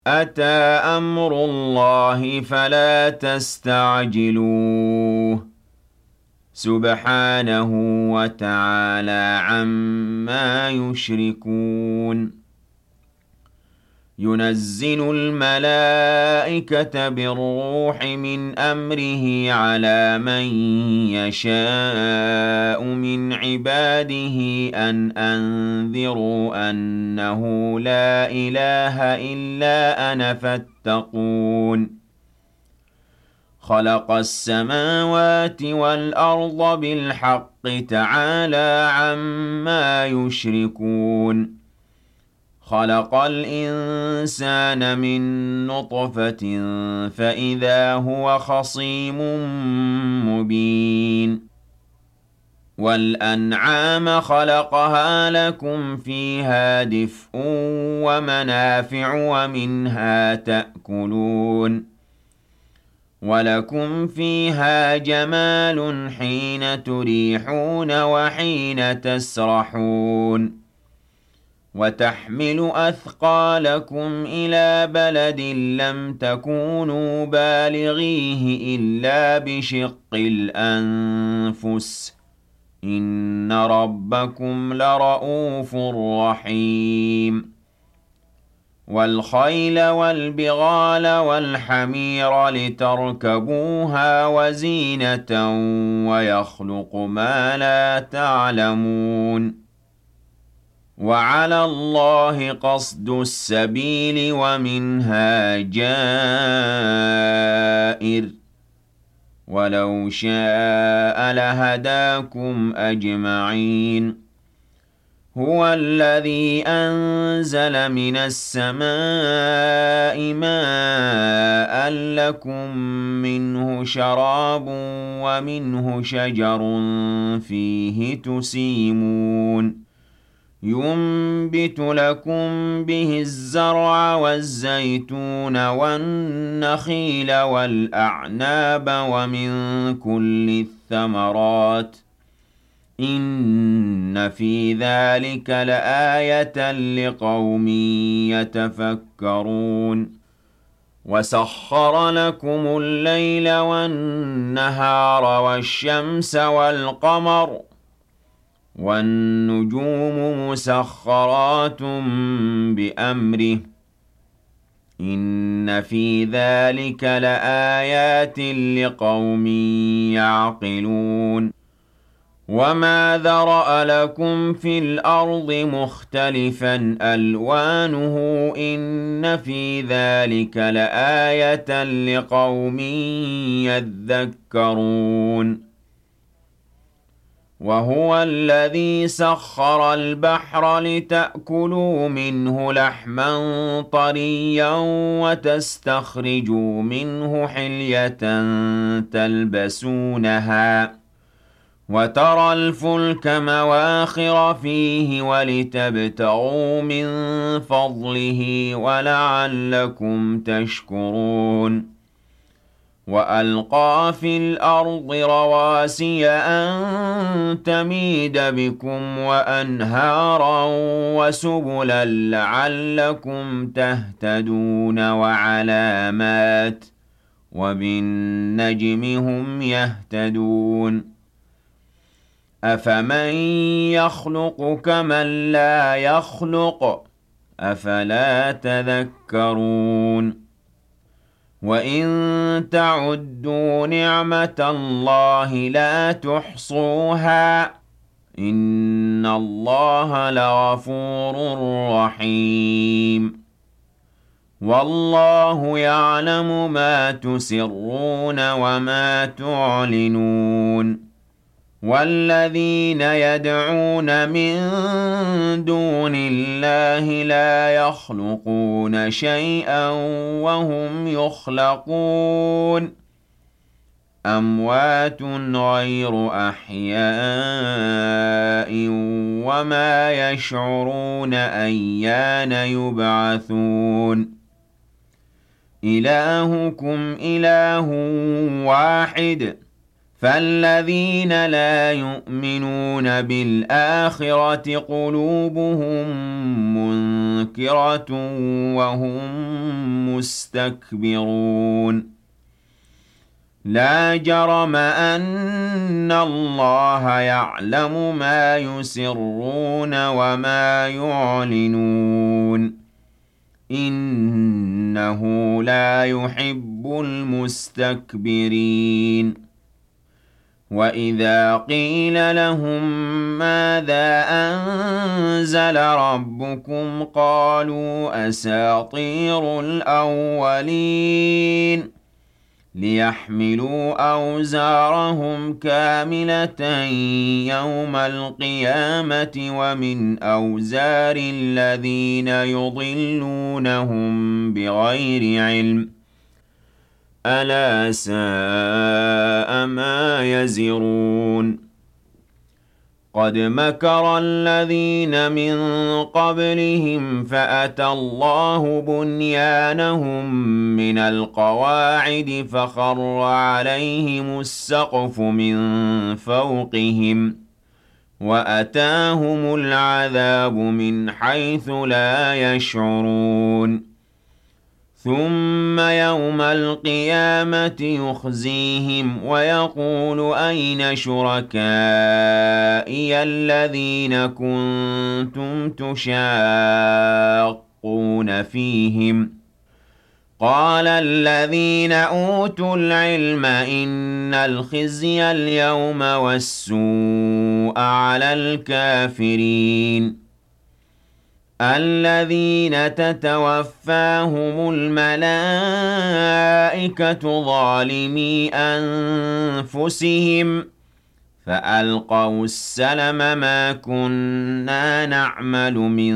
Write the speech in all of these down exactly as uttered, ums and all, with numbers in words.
أتى أمر الله فلا تستعجلوه سبحانه وتعالى عما يشركون ينزل الملائكة بالروح من أمره على من يشاء من عباده أن أنذروا أنه لا إله إلا أنا فاتقون خلق السماوات والأرض بالحق تعالى عما يشركون خلق الإنسان من نطفة فإذا هو خصيم مبين والأنعام خلقها لكم فيها دفء ومنافع ومنها تأكلون ولكم فيها جمال حين تريحون وحين تسرحون وتحمل أثقالكم إلى بلد لم تكونوا بالغيه إلا بشق الأنفس إن ربكم لرؤوف رحيم والخيل والبغال والحمير لتركبوها وزينة ويخلق ما لا تعلمون وعلى الله قصد السبيل ومنها جائر ولو شاء لهداكم أجمعين هو الذي أنزل من السماء ماء لكم منه شراب ومنه شجر فيه تسيمون ينبت لكم به الزرع والزيتون والنخيل والأعناب ومن كل الثمرات إن في ذلك لآية لقوم يتفكرون وسخر لكم الليل والنهار والشمس والقمر والنجوم مسخرات بأمره إن في ذلك لآيات لقوم يعقلون وما ذرأ لكم في الأرض مختلفا ألوانه إن في ذلك لآية لقوم يذكرون وهو الذي سخر البحر لتأكلوا منه لحما طريا وتستخرجوا منه حلية تلبسونها وترى الفلك مواخر فيه ولتبتغوا من فضله ولعلكم تشكرون وألقى في الأرض رواسي أن تميد بكم وأنهارا وسبلا لعلكم تهتدون وعلامات وبالنجم هم يهتدون أفمن يخلق كمن لا يخلق أفلا تذكرون وإن تعدوا نعمة الله لا تحصوها إن الله لغفور رحيم والله يعلم ما تسرون وما تعلنون والذين يدعون من دون الله لا يخلقون شيئا وهم يخلقون أموات غير أحياء وما يشعرون أيان يبعثون إلهكم إله واحد فالذين لا يؤمنون بالآخرة قلوبهم منكرة وهم مستكبرون لا جرم أن الله يعلم ما يسرون وما يعلنون إنه لا يحب المستكبرين وَإِذَا قِيلَ لَهُم مَّاذَا أَنزَلَ رَبُّكُمْ قَالُوا أَسَاطِيرُ الْأَوَّلِينَ لِيَحْمِلُوا أَوْزَارَهُمْ كَامِلَةً يَوْمَ الْقِيَامَةِ وَمِنْ أَوْزَارِ الَّذِينَ يُضِلُّونَهُم بِغَيْرِ عِلْمٍ أَلَا سَاءَ مَا يَزِرُونَ قَدْ مَكَرَ الَّذِينَ مِن قَبْلِهِمْ فَأَتَى اللَّهُ بُنْيَانَهُم مِّنَ الْقَوَاعِدِ فَخَرَّ عَلَيْهِمُ السَّقْفُ مِن فَوْقِهِمْ وَأَتَاهُمُ الْعَذَابُ مِنْ حَيْثُ لَا يَشْعُرُونَ ثُمَّ يَوْمَ الْقِيَامَةِ يُخْزِيهِمْ وَيَقُولُ أَيْنَ شُرَكَائِيَ الَّذِينَ كُنتُمْ تُشَاقُّونَ فِيهِمْ ۚ قَالَ الَّذِينَ أُوتُوا الْعِلْمَ إِنَّ الْخِزْيَ الْيَوْمَ وَالسُّوءَ عَلَى الْكَافِرِينَ الَّذِينَ تَتَوَفَّاهُمُ الْمَلَائِكَةُ ظَالِمِي أَنفُسِهِمْ فَأَلْقَوْا السَّلَمَ مَا كُنَّا نَعْمَلُ مِن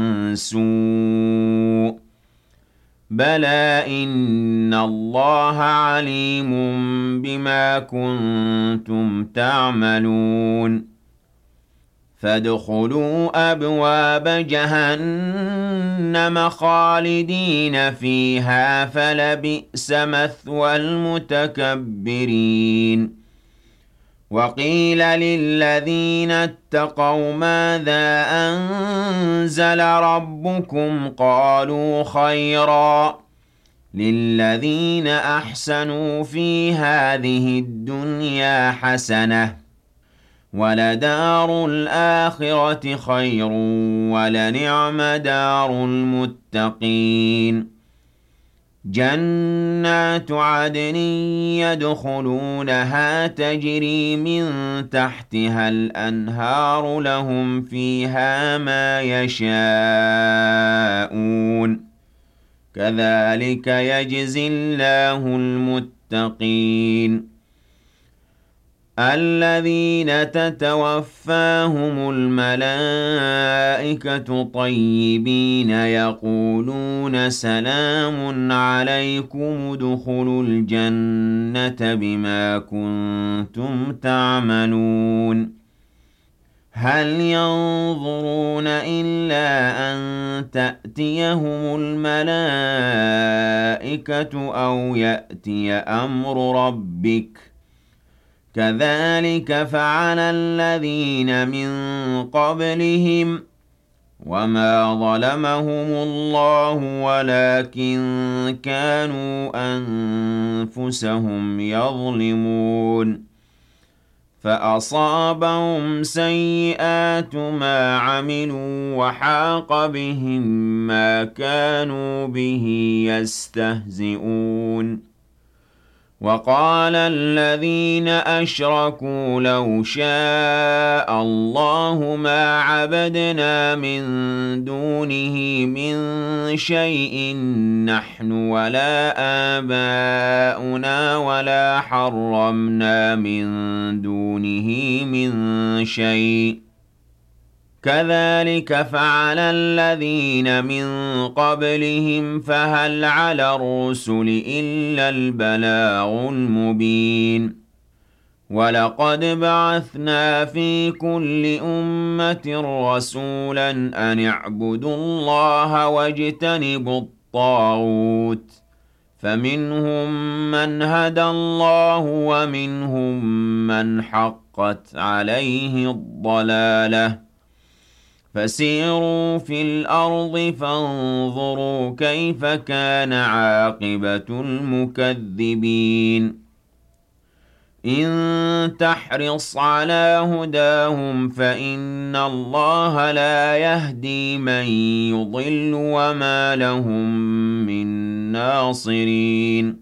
سُوءٍ بَلَىٰ إِنَّ اللَّهَ عَلِيمٌ بِمَا كُنتُمْ تَعْمَلُونَ فَادْخُلُوا أَبْوَابَ جَهَنَّمَ خَالِدِينَ فِيهَا فَلَبِئْسَ مَثْوَى الْمُتَكَبِّرِينَ وَقِيلَ لِلَّذِينَ اتَّقَوْا مَاذَا أَنزَلَ رَبُّكُمْ قَالُوا خَيْرًا لِلَّذِينَ أَحْسَنُوا فِي هَٰذِهِ الدُّنْيَا حَسَنَةٌ وَلَدَارُ الْآخِرَةِ خَيْرٌ وَلَنِعْمَ دَارُ الْمُتَّقِينَ جَنَّاتُ عَدْنٍ يَدْخُلُونَهَا تَجْرِي مِن تَحْتِهَا الْأَنْهَارُ لَهُمْ فِيهَا مَا يَشَاءُونَ كَذَٰلِكَ يَجْزِي اللَّهُ الْمُتَّقِينَ الَّذِينَ تَتَوَفَّاهُمُ الْمَلَائِكَةُ طَيِّبِينَ يَقُولُونَ سَلَامٌ عَلَيْكُمُ ادْخُلُوا الْجَنَّةَ بِمَا كُنتُمْ تَعْمَلُونَ هَلْ يَنظُرُونَ إِلَّا أَن تَأْتِيَهُمُ الْمَلَائِكَةُ أَوْ يَأْتِيَ أَمْرُ رَبِّكَ كَذَٰلِكَ فَعَلَ الَّذِينَ مِن قَبْلِهِمْ ۚ وَمَا ظَلَمَهُمُ اللَّهُ وَلَٰكِن كَانُوا أَنفُسَهُمْ يَظْلِمُونَ فَأَصَابَهُمْ سَيِّئَاتُ مَا عَمِلُوا وَحَاقَ بِهِم مَّا كَانُوا بِهِ يَسْتَهْزِئُونَ وَقَالَ الَّذِينَ أَشْرَكُوا لَوْ شَاءَ اللَّهُ مَا عَبَدْنَا مِن دُونِهِ مِن شَيْءٍ نَّحْنُ وَلَا آبَاؤُنَا وَلَا حَرَّمْنَا مِن دُونِهِ مِن شَيْءٍ ۚ كَذَٰلِكَ فَعَلَ الَّذِينَ مِن قَبْلِهِمْ فَهَلْ عَلَى الرُّسُلِ إِلَّا الْبَلَاغُ الْمُبِينُ وَلَقَدْ بَعَثْنَا فِي كُلِّ أُمَّةٍ رَّسُولًا أَنِ اعْبُدُوا اللَّهَ وَاجْتَنِبُوا الطَّاغُوتَ فمنهم من هدى الله ومنهم من حقت عليه الضلالة فسيروا في الأرض فانظروا كيف كان عاقبة المكذبين إن تحرص على هداهم فإن الله لا يهدي من يضل وما لهم من ناصرين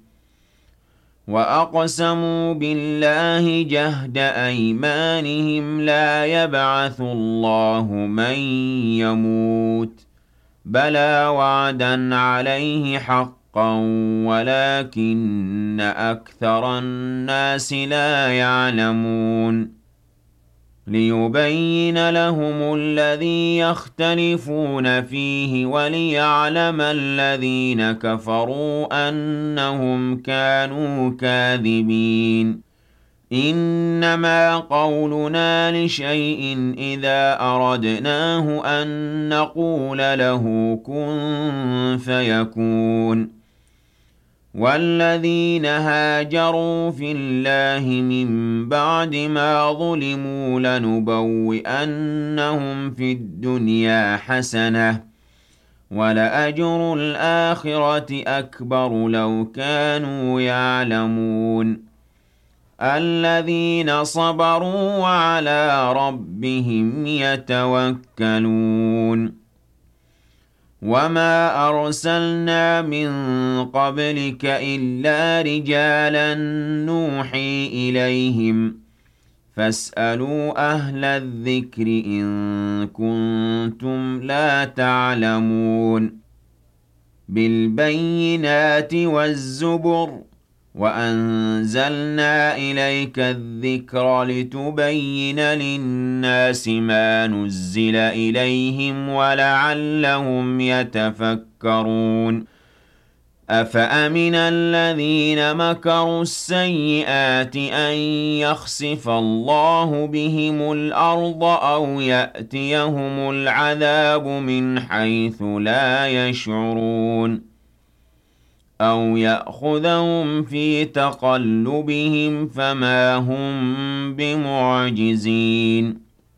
وأقسموا بالله جهد أيمانهم لا يبعث الله من يموت بلى وعدا عليه حقا ولكن أكثر الناس لا يعلمون ليبين لهم الذي يختلفون فيه وليعلم الذين كفروا أنهم كانوا كاذبين إنما قولنا لشيء إذا أردناه أن نقول له كن فيكون والذين هاجروا في الله من بعد ما ظلموا لنبوئنهم في الدنيا حسنة ولأجر الآخرة أكبر لو كانوا يعلمون الذين صبروا وعلى ربهم يتوكلون وما أرسلنا من قبلك إلا رجالا نوحي إليهم فاسألوا أهل الذكر إن كنتم لا تعلمون بالبينات والزبر وأنزلنا إليك الذكر لتبين للناس ما نزل إليهم ولعلهم يتفكرون أفأمن الذين مكروا السيئات أن يخسف الله بهم الأرض أو يأتيهم العذاب من حيث لا يشعرون أو يأخذهم في تقلبهم فما هم بمعجزين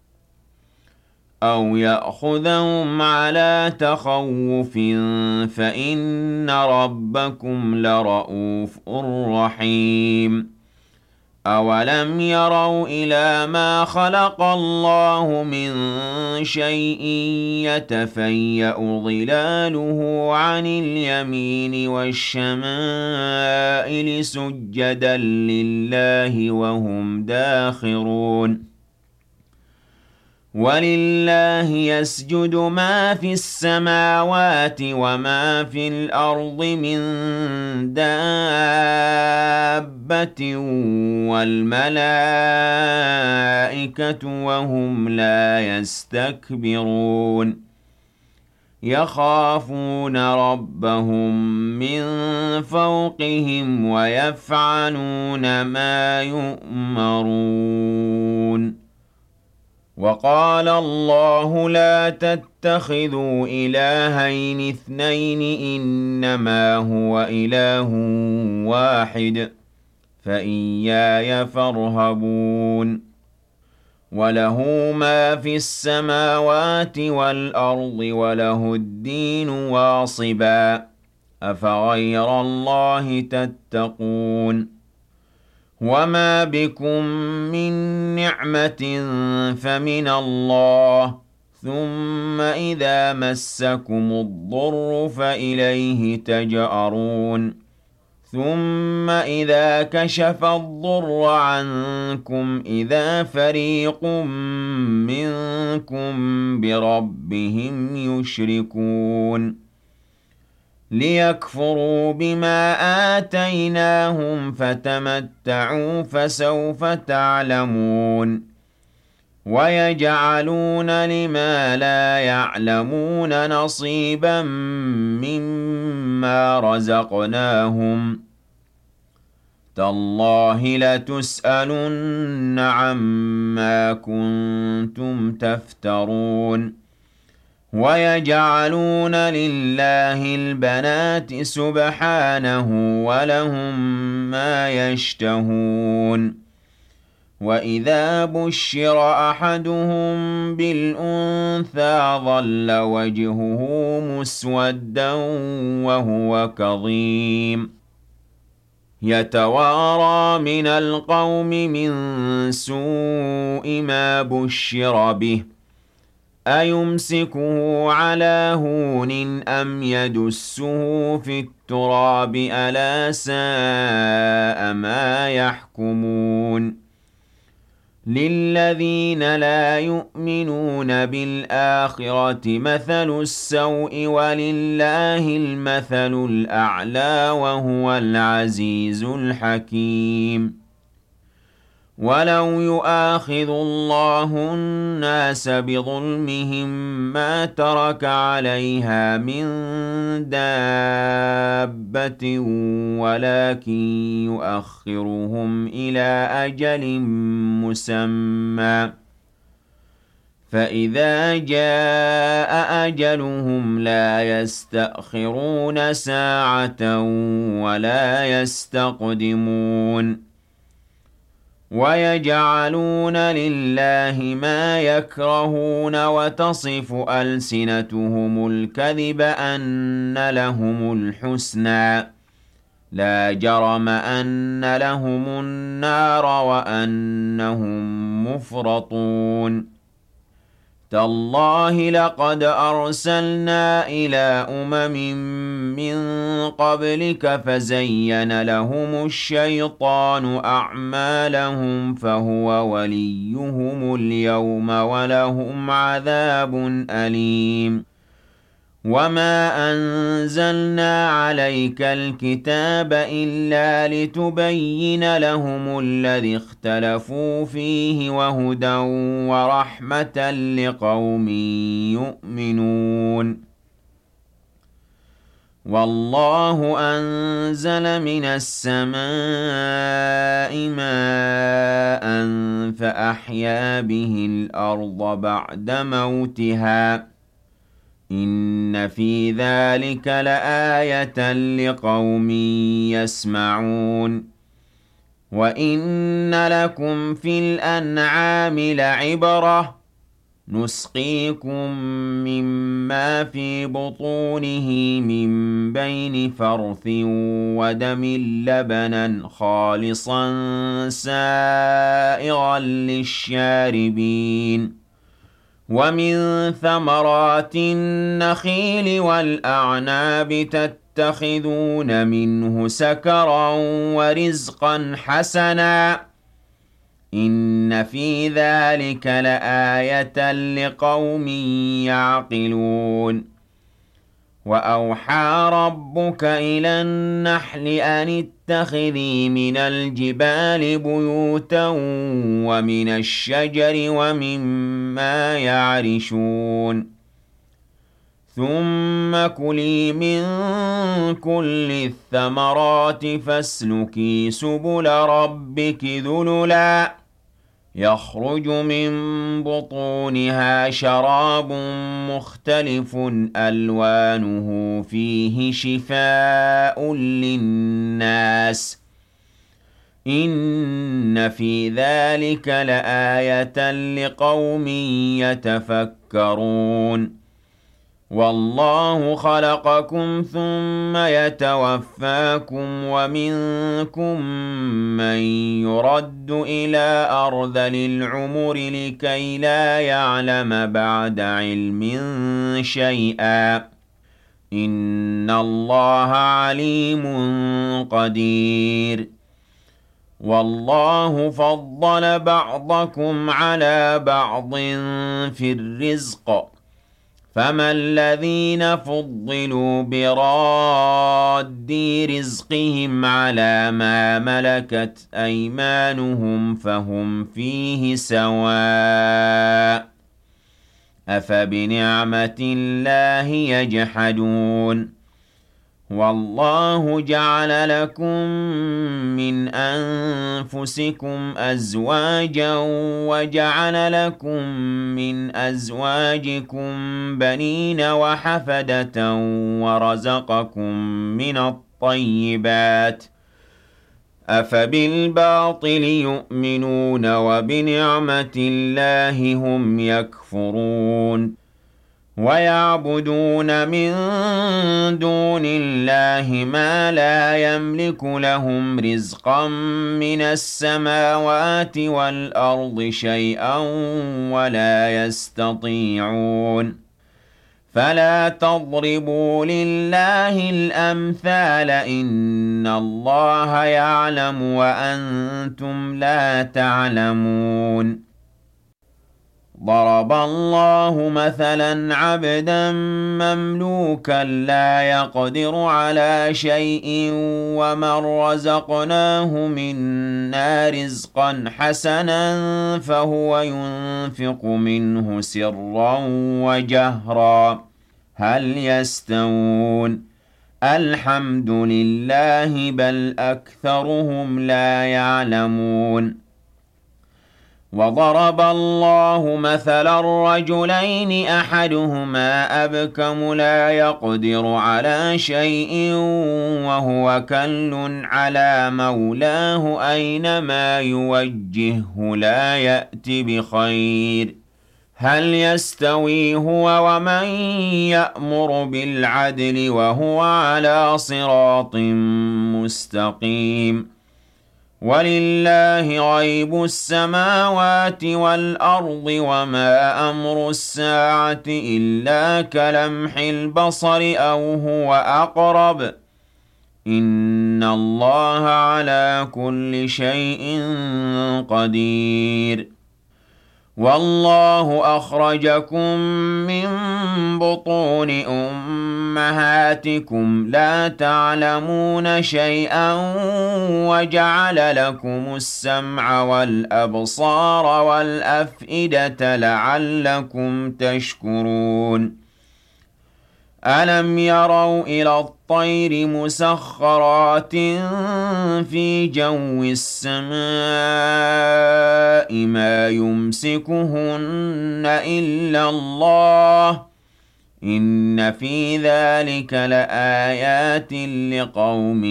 أو يأخذهم على تخوف فإن ربكم لرؤوف رحيم أولم يروا إلى ما خلق الله من شيء يتفيأ ظلاله عن اليمين والشمائل سجدا لله وهم داخرون ولله يسجد ما في السماوات وما في الأرض من دابة والملائكة وهم لا يستكبرون يخافون ربهم من فوقهم ويفعلون ما يؤمرون وقال الله لا تتخذوا إلهين اثنين إنما هو إله واحد فإياي فارهبون وله ما في السماوات والأرض وله الدين واصبا أفغير الله تتقون وما بكم من نعمة فمن الله ثم إذا مسكم الضر فإليه تجأرون ثم إذا كشف الضر عنكم إذا فريق منكم بربهم يشركون ليكفروا بما آتيناهم فتمتعوا فسوف تعلمون ويجعلون لما لا يعلمون نصيبا مما رزقناهم تالله لتسألن عما كنتم تفترون وَيَجْعَلُونَ لِلَّهِ الْبَنَاتِ سُبْحَانَهُ وَلَهُم مَّا يَشْتَهُونَ وَإِذَا بُشِّرَ أَحَدُهُم بِالْأُنثَىٰ ظَلَّ وَجْهُهُ مُسْوَدًّا وَهُوَ كَظِيمٌ يَتَوَارَىٰ مِنَ الْقَوْمِ مِن سُوءِ مَا بُشِّرَ بِهِ أَيُمْسِكُهُ عَلَىٰ هُونٍ أَمْ يَدُسُّهُ فِي التُّرَابِ ۗ أَلَا سَاءَ مَا يَحْكُمُونَ لِلَّذِينَ لَا يُؤْمِنُونَ بِالْآخِرَةِ مَثَلُ السَّوْءِ ۖ وَلِلَّهِ الْمَثَلُ الْأَعْلَىٰ ۚ وَهُوَ الْعَزِيزُ الْحَكِيمُ وَلَوْ يُؤَاخِذُ اللَّهُ النَّاسَ بِظُلْمِهِم مَّا تَرَكَ عَلَيْهَا مِن دَابَّةٍ وَلَٰكِن يُؤَخِّرُهُمْ إِلَىٰ أَجَلٍ مُّسَمًّى ۖ فَإِذَا جَاءَ أَجَلُهُمْ لَا يَسْتَأْخِرُونَ سَاعَةً ۖ وَلَا يَسْتَقْدِمُونَ وَيَجْعَلُونَ لِلَّهِ مَا يَكْرَهُونَ وَتَصِفُ أَلْسِنَتُهُمُ الْكَذِبَ أَنَّ لَهُمُ الْحُسْنَىٰ ۖ لَا جَرَمَ أَنَّ لَهُمُ النَّارَ وَأَنَّهُم مُّفْرَطُونَ تَاللَّهِ لَقَدْ أَرْسَلْنَا إِلَىٰ أُمَمٍ مِّن قَبْلِكَ فَزَيَّنَ لَهُمُ الشَّيْطَانُ أَعْمَالَهُمْ فَهُوَ وَلِيُّهُمُ الْيَوْمَ وَلَهُمْ عَذَابٌ أَلِيمٌ وَمَا أَنزَلْنَا عَلَيْكَ الْكِتَابَ إِلَّا لِتُبَيِّنَ لَهُمُ الَّذِي اخْتَلَفُوا فِيهِ وَهُدًى وَرَحْمَةً لِّقَوْمٍ يُؤْمِنُونَ وَاللَّهُ أَنزَلَ مِنَ السَّمَاءِ مَاءً فَأَحْيَا بِهِ الْأَرْضَ بَعْدَ مَوْتِهَا ۚ إِنَّ فِي ذَٰلِكَ لَآيَةً لِّقَوْمٍ يَسْمَعُونَ وَإِنَّ لَكُمْ فِي الْأَنْعَامِ لَعِبْرَةً ۖ نُّسْقِيكُم مِّمَّا فِي بُطُونِهِ مِن بَيْنِ فَرْثٍ وَدَمٍ لَّبَنًا خَالِصًا سَائِغًا لِّلشَّارِبِينَ وَمِن ثَمَرَاتِ النَّخِيلِ وَالْأَعْنَابِ تَتَّخِذُونَ مِنْهُ سَكَرًا وَرِزْقًا حَسَنًا ۗ إِنَّ فِي ذَٰلِكَ لَآيَةً لِّقَوْمٍ يَعْقِلُونَ وَأَوْحَىٰ رَبُّكَ إِلَى النَّحْلِ أَنِ اتَّخِذِي مِنَ الْجِبَالِ بُيُوتًا وَمِنَ الشَّجَرِ وَمِمَّا يَعْرِشُونَ ثُمَّ كُلِي مِن كُلِّ الثَّمَرَاتِ فَاسْلُكِي سُبُلَ رَبِّكِ ذُلُلًا يَخْرُجُ مِن بُطُونِهَا شَرَابٌ مُّخْتَلِفٌ أَلْوَانُهُ فِيهِ شِفَاءٌ لِّلنَّاسِ ۗ إِنَّ فِي ذَٰلِكَ لَآيَةً لِّقَوْمٍ يَتَفَكَّرُونَ وَاللَّهُ خَلَقَكُمْ ثُمَّ يَتَوَفَّاكُمْ ۖ وَمِنكُم مَّن يُرَدُّ إِلَىٰ أَرْذَلِ الْعُمُرِ لِكَيْ لَا يَعْلَمَ بَعْدَ عِلْمٍ شَيْئًا ۚ إِنَّ اللَّهَ عَلِيمٌ قَدِيرٌ وَاللَّهُ فَضَّلَ بَعْضَكُمْ عَلَىٰ بَعْضٍ فِي الرِّزْقِ ۚ فَمَا الَّذِينَ فُضِّلُوا بِرَادِّي رِزْقِهِمْ عَلَىٰ مَا مَلَكَتْ أَيْمَانُهُمْ فَهُمْ فِيهِ سَوَاءٌ ۚ أَفَبِنِعْمَةِ اللَّهِ يَجْحَدُونَ وَاللَّهُ جَعَلَ لَكُم مِّنْ أَنفُسِكُمْ أَزْوَاجًا وَجَعَلَ لَكُم مِّنْ أَزْوَاجِكُم بَنِينَ وَحَفَدَةً وَرَزَقَكُم مِّنَ الطَّيِّبَاتِ ۚ أَفَبِالْبَاطِلِ يُؤْمِنُونَ وَبِنِعْمَةِ اللَّهِ هُمْ يَكْفُرُونَ وَيَعْبُدُونَ مِن دُونِ اللَّهِ مَا لَا يَمْلِكُ لَهُمْ رِزْقًا مِّنَ السَّمَاوَاتِ وَالْأَرْضِ شَيْئًا وَلَا يَسْتَطِيعُونَ فَلَا تَضْرِبُوا لِلَّهِ الْأَمْثَالَ ۚ إِنَّ اللَّهَ يَعْلَمُ وَأَنتُمْ لَا تَعْلَمُونَ ضَرَبَ اللَّهُ مَثَلًا عَبْدًا مَّمْلُوكًا لَّا يَقْدِرُ عَلَىٰ شَيْءٍ وَمَن رَّزَقْنَاهُ مِنَّا رِزْقًا حَسَنًا فَهُوَ يُنفِقُ مِنْهُ سِرًّا وَجَهْرًا ۖ هَلْ يَسْتَوُونَ ۚ الْحَمْدُ لِلَّهِ ۚ بَلْ أَكْثَرُهُمْ لَا يَعْلَمُونَ وَضَرَبَ اللَّهُ مَثَلًا رَّجُلَيْنِ أَحَدُهُمَا أَبْكَمُ لَا يَقْدِرُ عَلَىٰ شَيْءٍ وَهُوَ كَلٌّ عَلَىٰ مَوْلَاهُ أَيْنَمَا يُوَجِّههُّ لَا يَأْتِ بِخَيْرٍ ۖ هَلْ يَسْتَوِي هُوَ وَمَن يَأْمُرُ بِالْعَدْلِ وَهُوَ عَلَىٰ صِرَاطٍ مُّسْتَقِيمٍ وَلِلَّهِ غَيْبُ السَّمَاوَاتِ وَالْأَرْضِ ۚ وَمَا أَمْرُ السَّاعَةِ إِلَّا كَلَمْحِ الْبَصَرِ أَوْ هُوَ أَقْرَبُ ۚ إِنَّ اللَّهَ عَلَىٰ كُلِّ شَيْءٍ قَدِيرٌ وَاللَّهُ أَخْرَجَكُم مِّن بُطُونِ أُمَّهَاتِكُمْ لَا تَعْلَمُونَ شَيْئًا وَجَعَلَ لَكُمُ السَّمْعَ وَالْأَبْصَارَ وَالْأَفْئِدَةَ لَعَلَّكُمْ تَشْكُرُونَ أَلَمْ يَرَوْا إِلَى الطَّيْرِ مُسَخَّرَاتٍ فِي جَوِّ السَّمَاءِ مَا يُمْسِكُهُنَّ إِلَّا اللَّهُ ۗ إِنَّ فِي ذَٰلِكَ لَآيَاتٍ لِّقَوْمٍ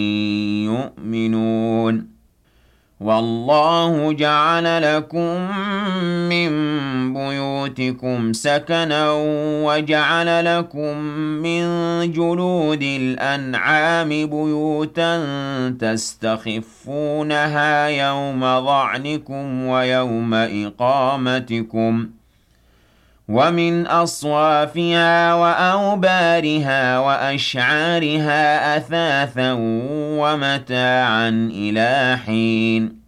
يُؤْمِنُونَ وَاللَّهُ جَعَلَ لَكُم مِّن بُيُوتِكُمْ سَكَنًا وَجَعَلَ لَكُم مِّن جُلُودِ الْأَنْعَامِ بُيُوتًا تَسْتَخِفُّونَهَا يَوْمَ ظَعْنِكُمْ وَيَوْمَ إِقَامَتِكُمْ ۖ وَمِنْ أَصْوَافِهَا وَأَوْبَارِهَا وَأَشْعَارِهَا أَثَاثًا وَمَتَاعًا إِلَىٰ حِينٍ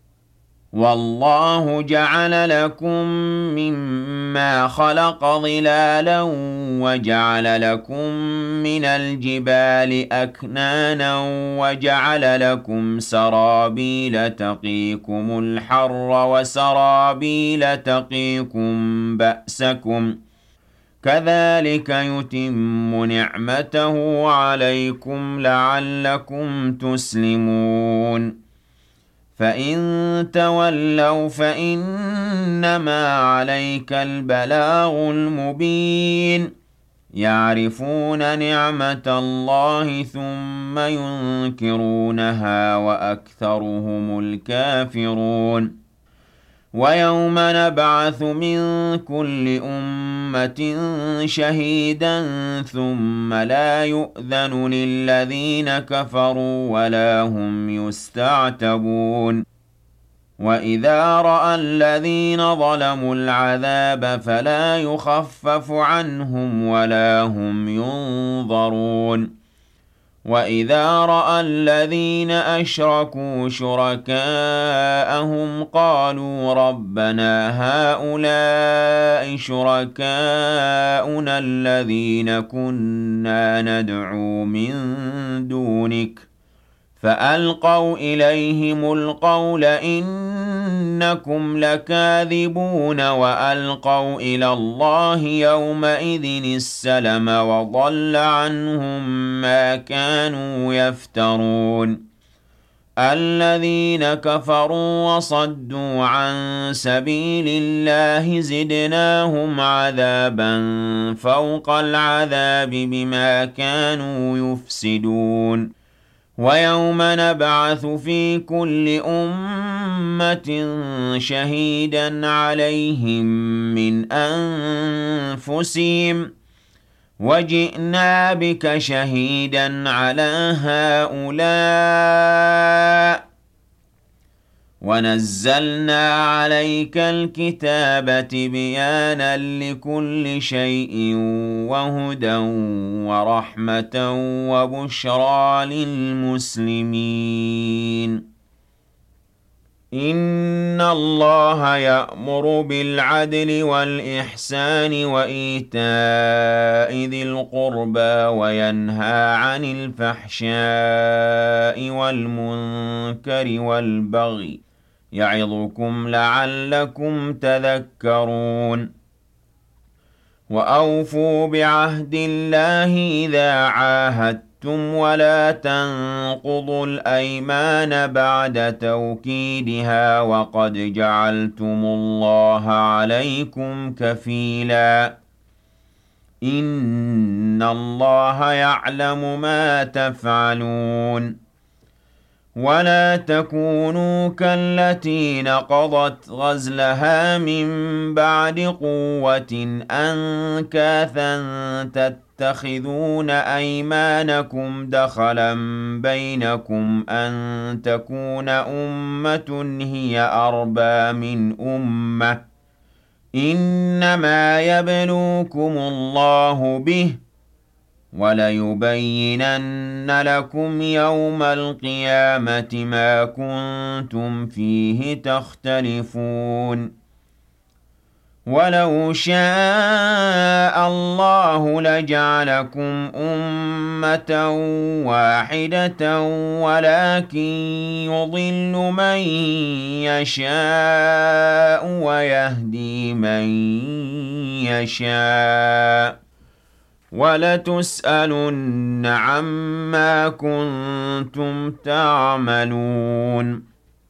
وَاللَّهُ جَعَلَ لَكُم مِّمَّا خَلَقَ ظِلَالًا وَجَعَلَ لَكُم مِّنَ الْجِبَالِ أَكْنَانًا وَجَعَلَ لَكُمْ سَرَابِيلَ تَقِيكُمُ الْحَرَّ وَسَرَابِيلَ تَقِيكُم بَأْسَكُمْ ۚ كَذَٰلِكَ يُتِمُّ نِعْمَتَهُ عَلَيْكُمْ لَعَلَّكُمْ تُسْلِمُونَ فَإِن تَوَلَّوْا فَإِنَّمَا عَلَيْكَ الْبَلَاغُ الْمُبِينُ يَعْرِفُونَ نِعْمَتَ اللَّهِ ثُمَّ يُنكِرُونَهَا وَأَكْثَرُهُمُ الْكَافِرُونَ وَيَوْمَ نَبْعَثُ مِن كُلِّ أُمَّةٍ شَهِيدًا ثُمَّ لَا يُؤْذَنُ لِلَّذِينَ كَفَرُوا وَلَا هُمْ يُسْتَعْتَبُونَ وَإِذَا رَأَى الَّذِينَ ظَلَمُوا الْعَذَابَ فَلَا يُخَفَّفُ عَنْهُمْ وَلَا هُمْ يُنظَرُونَ وَإِذَا رَأَى الَّذِينَ أَشْرَكُوا شُرَكَاءَهُمْ قَالُوا رَبَّنَا هَٰؤُلَاءِ شُرَكَاؤُنَا الَّذِينَ كُنَّا نَدْعُو مِن دُونِكَ ۖ فَأَلْقَوْا إِلَيْهِمُ الْقَوْلَ إِنَّ إنكم لكاذبون وألقوا إلى الله يومئذ السلم وضل عنهم ما كانوا يفترون الذين كفروا وصدوا عن سبيل الله زدناهم عذابا فوق العذاب بما كانوا يفسدون ويوم نبعث في كل أمة شهيدا عليهم من أنفسهم وجئنا بك شهيدا على هؤلاء ونزلنا عليك الكتاب تبيانا لكل شيء وهدى ورحمة وبشرى للمسلمين إن الله يأمر بالعدل والإحسان وإيتاء ذي القربى وينهى عن الفحشاء والمنكر والبغي يعظكم لعلكم تذكرون وأوفوا بعهد الله إذا عاهدتم ولا تنقضوا الأيمان بعد توكيدها وقد جعلتم الله عليكم كفيلا إن الله يعلم ما تفعلون ولا تكونوا كالتي نقضت غزلها من بعد قوة أنكاثا تتخذون أيمانكم دخلا بينكم أن تكون أمة هي أربى من أمة إنما يبلوكم الله به وليبينن لكم يوم القيامة ما كنتم فيه تختلفون ولو شاء الله لجعلكم أمة واحدة ولكن يضل من يشاء ويهدي من يشاء وَلَتُسْأَلُنَّ عَمَّا كُنتُمْ تَعْمَلُونَ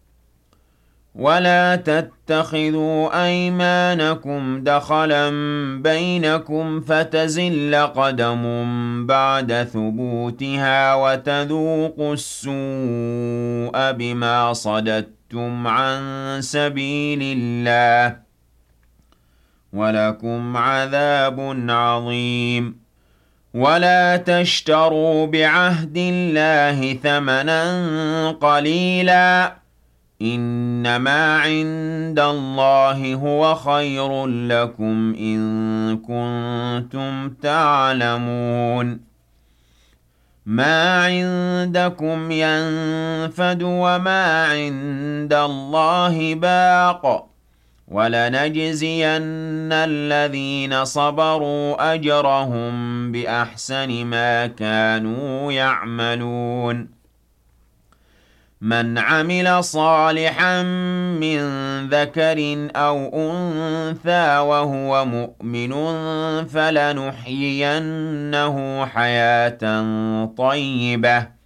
وَلَا تَتَّخِذُوا أَيْمَانَكُمْ دَخَلًا بَيْنَكُمْ فَتَزِلَّ قَدَمٌ بَعْدَ ثُبُوتِهَا وَتَذُوقُوا السُّوءَ بِمَا صَدَدتُّمْ عَن سَبِيلِ اللَّهِ وَلَكُمْ عَذَابٌ عَظِيمٌ وَلَا تَشْتَرُوا بِعَهْدِ اللَّهِ ثَمَنًا قَلِيلًا إِنَّمَا عِندَ اللَّهِ هُوَ خَيْرٌ لَّكُمْ إِن كُنتُمْ تَعْلَمُونَ مَا عِندَكُمْ يَنفَدُ وَمَا عِندَ اللَّهِ بَاقٍ وَلَنَجْزِيَنَّ الَّذِينَ صَبَرُوا أَجْرَهُم بِأَحْسَنِ مَا كَانُوا يَعْمَلُونَ مَنْ عَمِلَ صَالِحًا مِّن ذَكَرٍ أَوْ أُنثَىٰ وَهُوَ مُؤْمِنٌ فَلَنُحْيِيَنَّهُ حَيَاةً طَيِّبَةً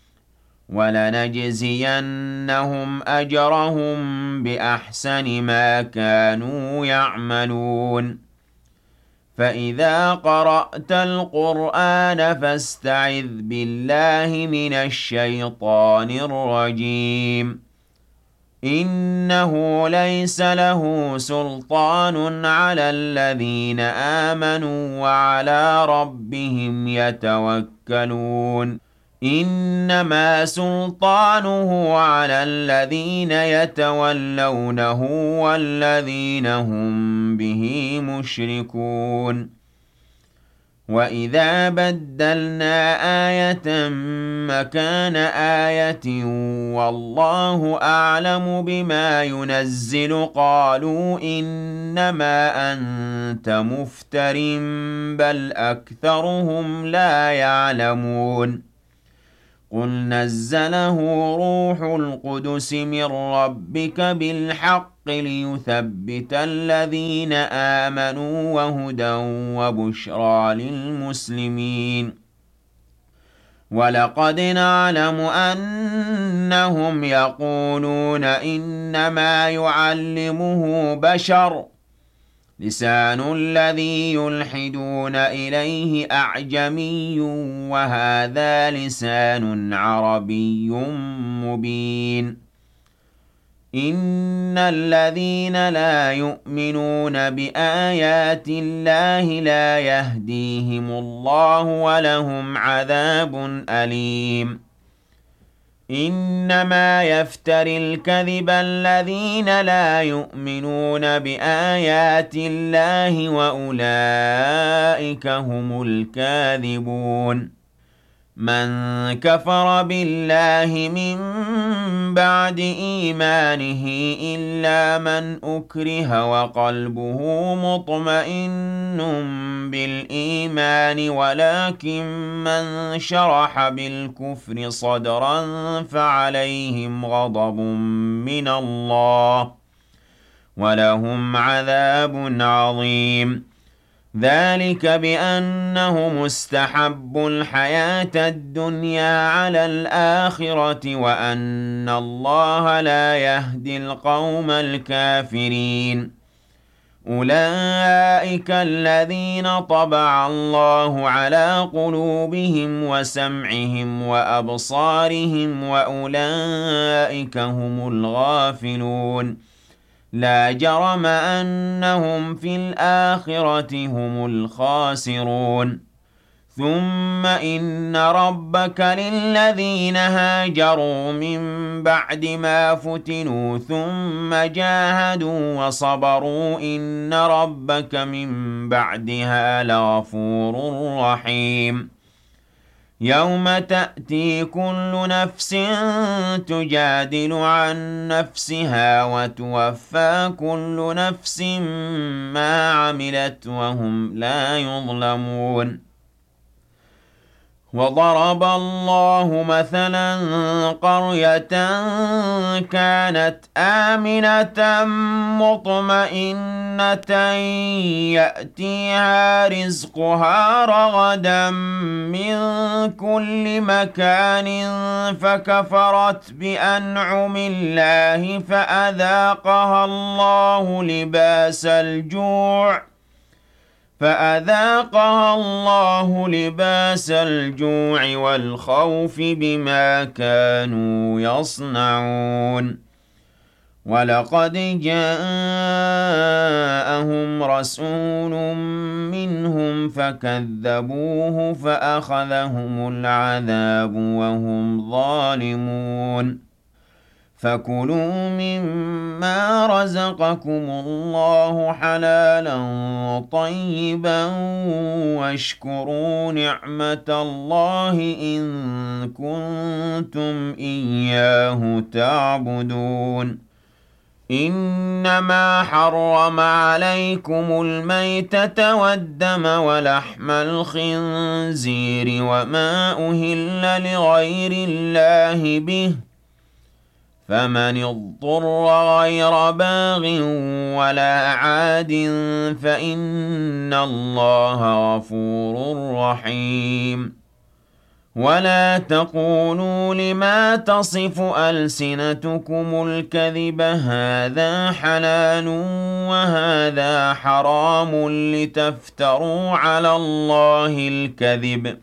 وَلَنَجْزِيَنَّهُمْ أَجْرَهُم بِأَحْسَنِ مَا كَانُوا يَعْمَلُونَ فَإِذَا قَرَأْتَ الْقُرْآنَ فَاسْتَعِذْ بِاللَّهِ مِنَ الشَّيْطَانِ الرَّجِيمِ إِنَّهُ لَيْسَ لَهُ سُلْطَانٌ عَلَى الَّذِينَ آمَنُوا وَعَلَىٰ رَبِّهِمْ يَتَوَكَّلُونَ إِنَّمَا سُلْطَانُهُ عَلَى الَّذِينَ يَتَوَلَّوْنَهُ وَالَّذِينَ هُم بِهِ مُشْرِكُونَ وَإِذَا بَدَّلْنَا آيَةً مَّكَانَ آيَةٍ وَاللَّهُ أَعْلَمُ بِمَا يُنَزِّلُ قَالُوا إِنَّمَا أَنتَ مُفْتَرٍ بَلْ أَكْثَرُهُمْ لَا يَعْلَمُونَ قُلْ نَزَّلَهُ رُوحُ الْقُدُسِ مِنْ رَبِّكَ بِالْحَقِّ لِيُثَبِّتَ الَّذِينَ آمَنُوا وَهُدًى وَبُشْرَى لِلْمُسْلِمِينَ وَلَقَدْ نَعْلَمُ أَنَّهُمْ يَقُولُونَ إِنَّمَا يُعَلِّمُهُ بَشَرٌ لِسَانُ الَّذِي يُلْحِدُونَ إِلَيْهِ أَعْجَمِيٌّ وَهَذَا لِسَانٌ عَرَبِيٌّ مُبِينٌ إِنَّ الَّذِينَ لَا يُؤْمِنُونَ بِآيَاتِ اللَّهِ لَا يَهْدِيهِمُ اللَّهُ وَلَهُمْ عَذَابٌ أَلِيمٌ إِنَّمَا يَفْتَرِي الْكَذِبَ الَّذِينَ لَا يُؤْمِنُونَ بِآيَاتِ اللَّهِ وَأُولَئِكَ هُمُ الْكَاذِبُونَ مَنْ كَفَرَ بِاللَّهِ مِنْ بَعْدِ إِيمَانِهِ إِلَّا مَنْ أُكْرِهَ وَقَلْبُهُ مُطْمَئِنٌّ بِالْإِيمَانِ وَلَكِنْ مَنْ شَرَحَ بِالْكُفْرِ صَدْرًا فَعَلَيْهِمْ غَضَبٌ مِنَ اللَّهِ وَلَهُمْ عَذَابٌ عَظِيمٌ ذَلِكَ بِأَنَّهُمُ اسْتَحَبُّوا الْحَيَاةَ الدُّنْيَا عَلَى الْآخِرَةِ وَأَنَّ اللَّهَ لَا يَهْدِي الْقَوْمَ الْكَافِرِينَ أُولَئِكَ الَّذِينَ طَبَعَ اللَّهُ عَلَى قُلُوبِهِمْ وَسَمْعِهِمْ وَأَبْصَارِهِمْ وَأُولَئِكَ هُمُ الْغَافِلُونَ لا جرم أنهم في الآخرة هم الخاسرون ثم إن ربك للذين هاجروا من بعد ما فتنوا ثم جاهدوا وصبروا إن ربك من بعدها لغفور رحيم يوم تأتي كل نفس تجادل عن نفسها وتوفى كل نفس ما عملت وهم لا يظلمون وضرب الله مثلا قرية كانت آمنة مطمئنة يأتيها رزقها رغدا من كل مكان فكفرت بأنعم الله فأذاقها الله لباس الجوع فأذاقها الله لباس الجوع والخوف بما كانوا يصنعون ولقد جاءهم رسول منهم فكذبوه فأخذهم العذاب وهم ظالمون فكلوا مما رزقكم الله حلالا طيبا واشكروا نعمة الله إن كنتم إياه تعبدون إنما حرم عليكم الميتة والدم ولحم الخنزير وما أهل لغير الله به فمن اضطر غير باغ ولا عاد فإن الله غفور رحيم ولا تقولوا لما تصف ألسنتكم الكذب هذا حلال وهذا حرام لتفتروا على الله الكذب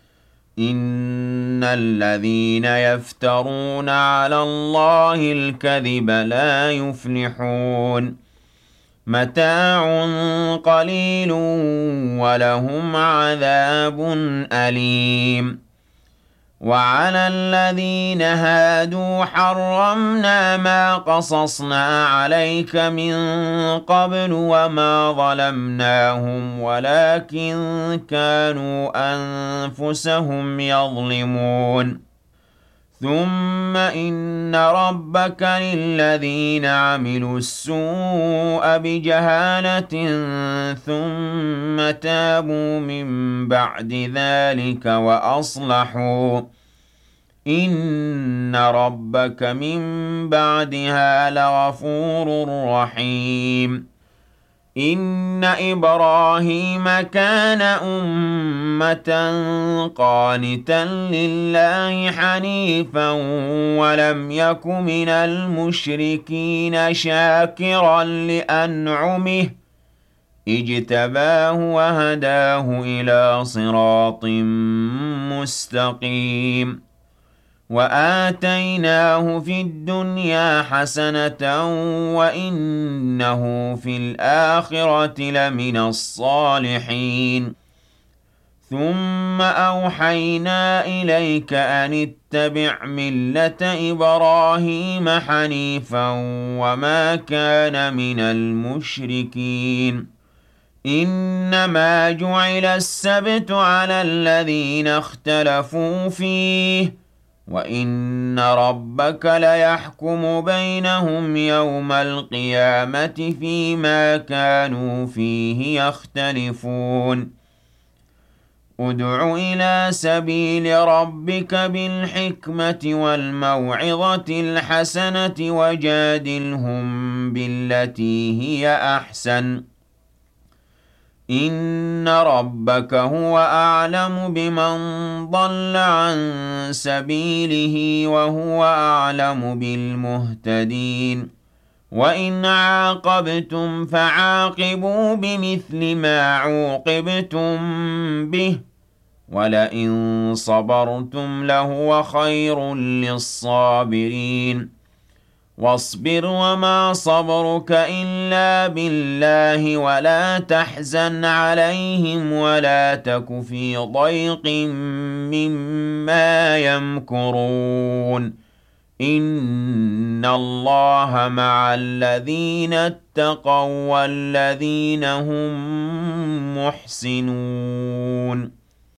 إن الذين يفترون على الله الكذب لا يفلحون متاع قليل ولهم عذاب أليم وعلى الذين هادوا حرمنا ما قصصنا عليك من قبل وما ظلمناهم ولكن كانوا أنفسهم يظلمون ثم إن ربك للذين عملوا السوء بجهالة ثم تابوا من بعد ذلك وأصلحوا إِنَّ رَبَّكَ مِن بَعْدِهَا لَغَفُورٌ رَّحِيمٌ إِنَّ إِبْرَاهِيمَ كَانَ أُمَّةً قَانِتًا لِّلَّهِ حَنِيفًا وَلَمْ يَكُ مِنَ الْمُشْرِكِينَ شَاكِرًا لِّأَنْعُمِهِ اجْتَبَاهُ وَهَدَاهُ إِلَىٰ صِرَاطٍ مُّسْتَقِيمٍ وَآتَيْنَاهُ فِي الدُّنْيَا حَسَنَةً وَإِنَّهُ فِي الْآخِرَةِ لَمِنَ الصَّالِحِينَ ثُمَّ أَوْحَيْنَا إِلَيْكَ أَنِ اتَّبِعْ مِلَّةَ إِبْرَاهِيمَ حَنِيفًا وَمَا كَانَ مِنَ الْمُشْرِكِينَ إِنَّمَا جُعِلَ السَّبْتُ عَلَى الَّذِينَ اخْتَلَفُوا فِيهِ وَإِنَّ رَبَّكَ لَيَحْكُمُ بَيْنَهُمْ يَوْمَ الْقِيَامَةِ فِيمَا كَانُوا فِيهِ يَخْتَلِفُونَ ادْعُ إِلَىٰ سَبِيلِ رَبِّكَ بِالْحِكْمَةِ وَالْمَوْعِظَةِ الْحَسَنَةِ وَجَادِلْهُم بِالَّتِي هِيَ أَحْسَنُ إِنَّ رَبَّكَ هُوَ أَعْلَمُ بِمَن ضَلَّ عَن سَبِيلِهِ وَهُوَ أَعْلَمُ بِالْمُهْتَدِينَ وَإِنْ عَاقَبْتُمْ فَعَاقِبُوا بِمِثْلِ مَا عُوقِبْتُم بِهِ وَلَئِن صَبَرْتُمْ لَهُوَ خَيْرٌ لِّلصَّابِرِينَ وَاصْبِرْ وَمَا صَبْرُكَ إِلَّا بِاللَّهِ وَلَا تَحْزَنْ عَلَيْهِمْ وَلَا تَكُ فِي ضَيْقٍ مِّمَّا يَمْكُرُونَ إِنَّ اللَّهَ مَعَ الَّذِينَ اتَّقَوا وَّالَّذِينَ هُم مُّحْسِنُونَ